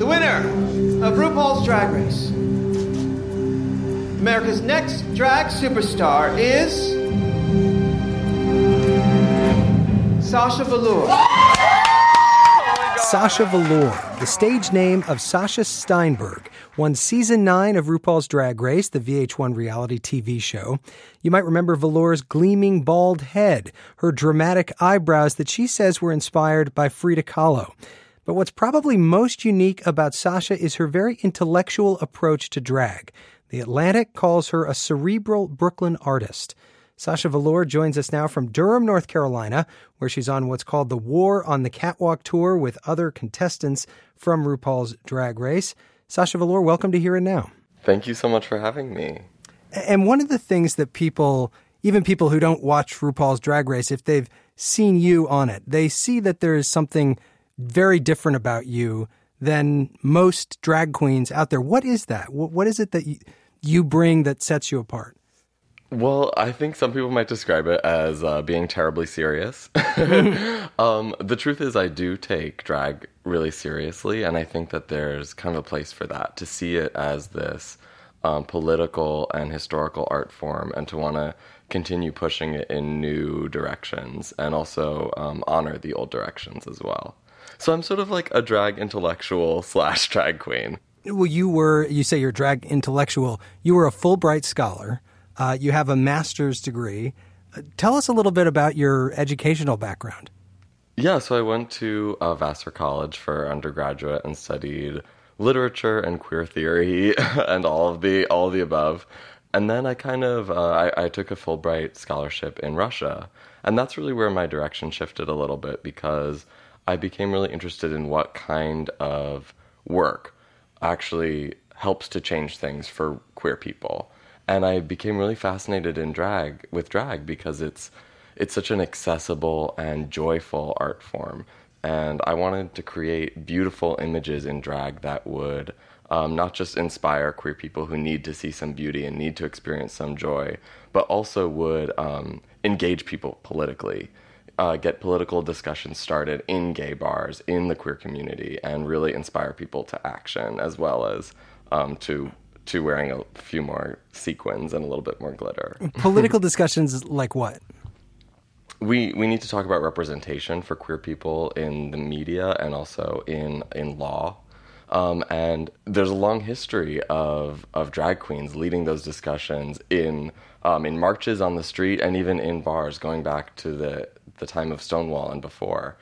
The winner of RuPaul's Drag Race, America's Next Drag Superstar, is Sasha Velour. Sasha Velour, the stage name of Sasha Steinberg, won Season 9 of RuPaul's Drag Race, the VH1 reality TV show. You might remember Velour's gleaming bald head, her dramatic eyebrows that she says were inspired by Frida Kahlo. But what's probably most unique about Sasha is her very intellectual approach to drag. The Atlantic calls her a cerebral Brooklyn artist. Sasha Velour joins us now from Durham, North Carolina, where she's on what's called the War on the Catwalk tour with other contestants from RuPaul's Drag Race. Sasha Velour, welcome to Here and Now. Thank you so much for having me. And one of the things that people, even people who don't watch RuPaul's Drag Race, if they've seen you on it, they see that there is something very different about you than most drag queens out there. What is that? What is it that you bring that sets you apart? Well, I think some people might describe it as being terribly serious. The truth is I do take drag really seriously, and I think that there's kind of a place for that, to see it as this political and historical art form, and to want to continue pushing it in new directions, and also honor the old directions as well. So I'm sort of like a drag intellectual / drag queen. Well, you say you're a drag intellectual. You were a Fulbright scholar. You have a master's degree. Tell us a little bit about your educational background. Yeah, so I went to Vassar College for undergraduate and studied literature and queer theory and all of the above. And then I I took a Fulbright scholarship in Russia. And that's really where my direction shifted a little bit, because I became really interested in what kind of work actually helps to change things for queer people. And I became really fascinated with drag because it's such an accessible and joyful art form. And I wanted to create beautiful images in drag that would not just inspire queer people who need to see some beauty and need to experience some joy, but also would engage people politically, get political discussions started in gay bars, in the queer community, and really inspire people to action, as well as to wearing a few more sequins and a little bit more glitter. Political discussions like what? We need to talk about representation for queer people in the media and also in law. And there's a long history of drag queens leading those discussions in marches on the street and even in bars, going back to the time of Stonewall and before.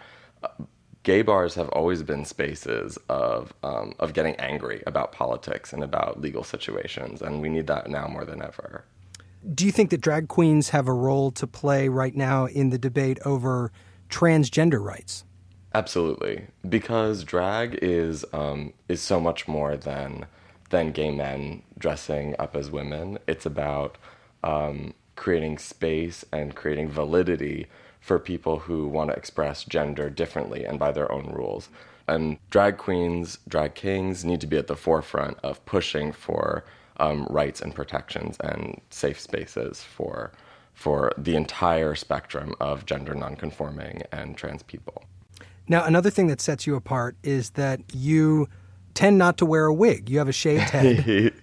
Gay bars have always been spaces of getting angry about politics and about legal situations, and we need that now more than ever. Do you think that drag queens have a role to play right now in the debate over transgender rights? Absolutely, because drag is so much more than gay men dressing up as women. It's about creating space and creating validity for people who want to express gender differently and by their own rules. And drag queens, drag kings need to be at the forefront of pushing for rights and protections and safe spaces for the entire spectrum of gender nonconforming and trans people. Now, another thing that sets you apart is that you tend not to wear a wig. You have a shaved head,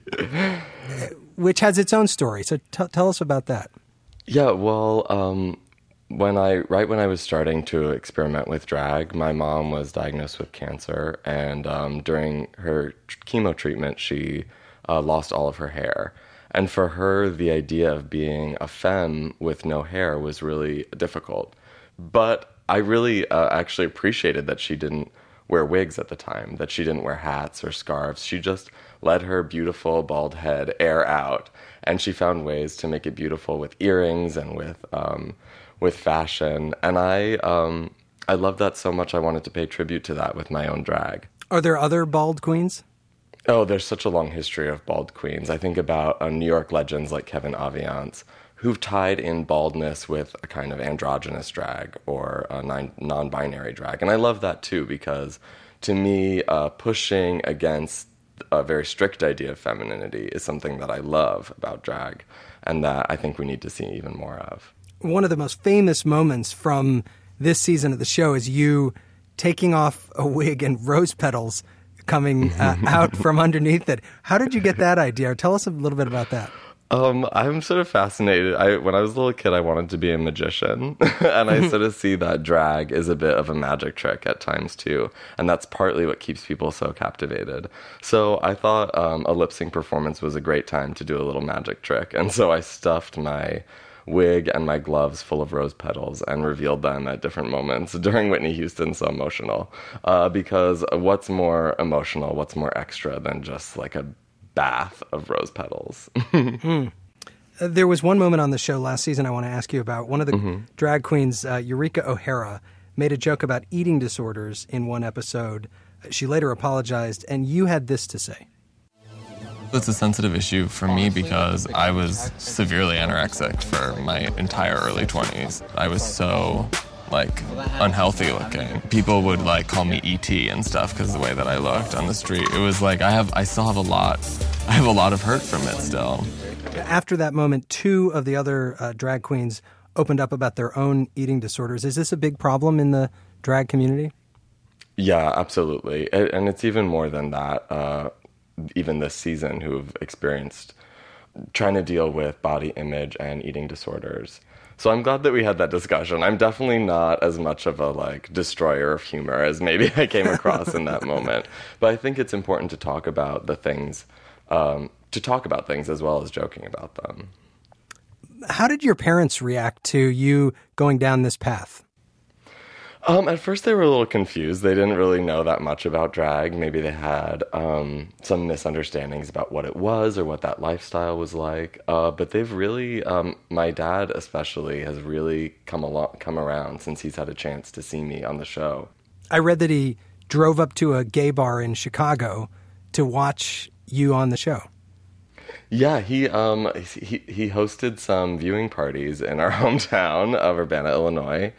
which has its own story. So tell us about that. Yeah, well, when I was starting to experiment with drag, my mom was diagnosed with cancer, and during her chemo treatment, she lost all of her hair. And for her, the idea of being a femme with no hair was really difficult. But I really actually appreciated that she didn't wear wigs at the time, that she didn't wear hats or scarves. She just let her beautiful bald head air out, and she found ways to make it beautiful with earrings and with fashion. And I love that so much. I wanted to pay tribute to that with my own drag. Are there other bald queens? Oh, there's such a long history of bald queens. I think about New York legends like Kevin Aviance, who've tied in baldness with a kind of androgynous drag or a non-binary drag. And I love that too, because to me, pushing against a very strict idea of femininity is something that I love about drag, and that I think we need to see even more of. One of the most famous moments from this season of the show is you taking off a wig and rose petals coming out from underneath it. How did you get that idea? Tell us a little bit about that. I'm sort of fascinated. When I was a little kid, I wanted to be a magician, and I sort of see that drag is a bit of a magic trick at times too, and that's partly what keeps people so captivated. So I thought a lip sync performance was a great time to do a little magic trick, and so I stuffed my wig and my gloves full of rose petals and revealed them at different moments during Whitney Houston's So Emotional, because what's more emotional, what's more extra than just like a bath of rose petals. There was one moment on the show last season I want to ask you about. One of the drag queens, Eureka O'Hara, made a joke about eating disorders in one episode. She later apologized, and you had this to say. It's a sensitive issue for me because I was severely anorexic for my entire early 20s. I was so unhealthy looking. People would call me E.T. and stuff because of the way that I looked on the street. It was I still have a lot of hurt from it still. After that moment, two of the other drag queens opened up about their own eating disorders. Is this a big problem in the drag community? Yeah, absolutely. And it's even more than that. Even this season, who've experienced trying to deal with body image and eating disorders. So I'm glad that we had that discussion. I'm definitely not as much of a destroyer of humor as maybe I came across in that moment. But I think it's important to talk about the things, as well as joking about them. How did your parents react to you going down this path? At first they were a little confused. They didn't really know that much about drag. Maybe they had some misunderstandings about what it was or what that lifestyle was like. But they've really, my dad especially, has really come around since he's had a chance to see me on the show. I read that he drove up to a gay bar in Chicago to watch you on the show. Yeah, he hosted some viewing parties in our hometown of Urbana, Illinois,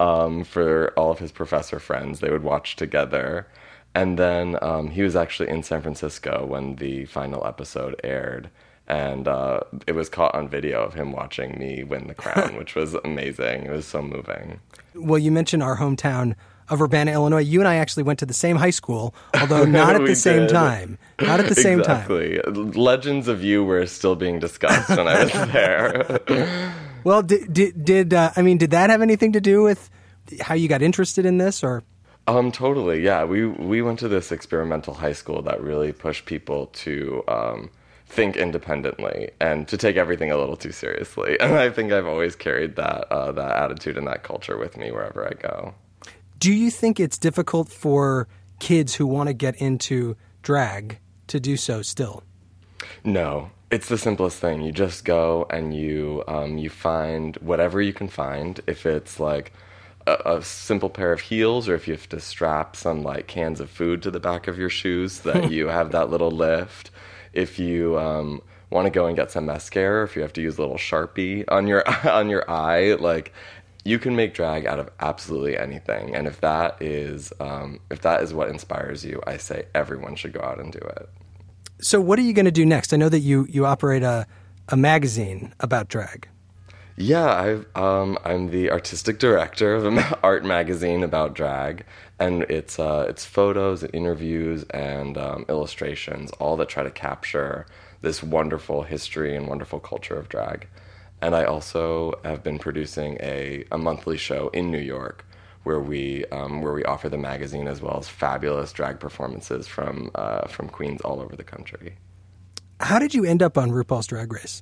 for all of his professor friends. They would watch together. And then he was actually in San Francisco when the final episode aired. And it was caught on video of him watching me win the crown, which was amazing. It was so moving. Well, you mentioned our hometown of Urbana, Illinois. You and I actually went to the same high school, although not at the same time. Not at the same time. Exactly. Legends of you were still being discussed when I was there. Well, did that have anything to do with how you got interested in this, or? Totally. Yeah, we went to this experimental high school that really pushed people to think independently and to take everything a little too seriously. And I think I've always carried that attitude and that culture with me wherever I go. Do you think it's difficult for kids who want to get into drag to do so still? No, it's the simplest thing. You just go and you find whatever you can find. If it's a simple pair of heels, or if you have to strap some cans of food to the back of your shoes so that you have that little lift. If you want to go and get some mascara, if you have to use a little Sharpie on your eye, you can make drag out of absolutely anything. And if that is what inspires you, I say everyone should go out and do it. So what are you going to do next? I know that you operate a magazine about drag. Yeah, I'm the artistic director of an art magazine about drag, and it's photos and interviews and illustrations, all that try to capture this wonderful history and wonderful culture of drag. And I also have been producing a monthly show in New York where we offer the magazine as well as fabulous drag performances from queens all over the country. How did you end up on RuPaul's Drag Race?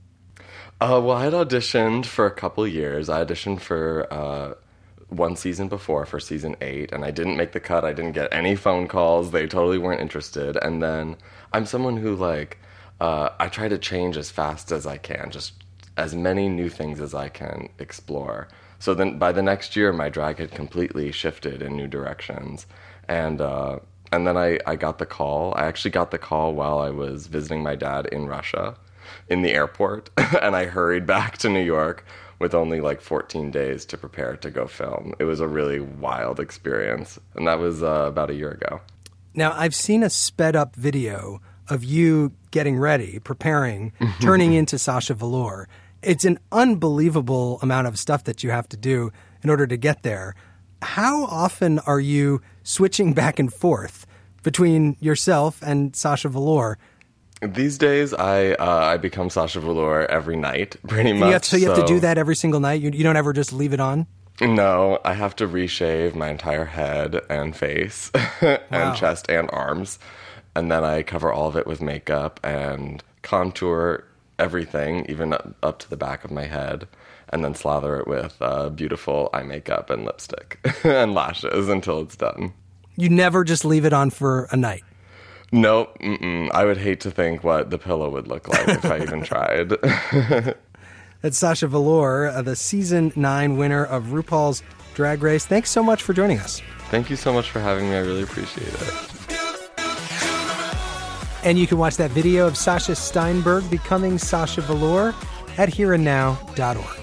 Well, I had auditioned for a couple years. I auditioned for one season before, for season 8, and I didn't make the cut. I didn't get any phone calls. They totally weren't interested. And then I'm someone who I try to change as fast as I can, just as many new things as I can explore. So then by the next year, my drag had completely shifted in new directions. And then I got the call. I actually got the call while I was visiting my dad in Russia, in the airport. And I hurried back to New York with only 14 days to prepare to go film. It was a really wild experience. And that was about a year ago. Now, I've seen a sped up video of you getting ready, preparing, turning into Sasha Velour. It's an unbelievable amount of stuff that you have to do in order to get there. How often are you switching back and forth between yourself and Sasha Velour. These days, I become Sasha Velour every night, pretty much. So you have to do that every single night? You don't ever just leave it on? No, I have to reshave my entire head and face and chest and arms. And then I cover all of it with makeup and contour everything, even up to the back of my head, and then slather it with beautiful eye makeup and lipstick and lashes until it's done. You never just leave it on for a night? Nope. I would hate to think what the pillow would look like if I even tried. That's Sasha Velour, the Season 9 winner of RuPaul's Drag Race. Thanks so much for joining us. Thank you so much for having me. I really appreciate it. And you can watch that video of Sasha Steinberg becoming Sasha Velour at hereandnow.org.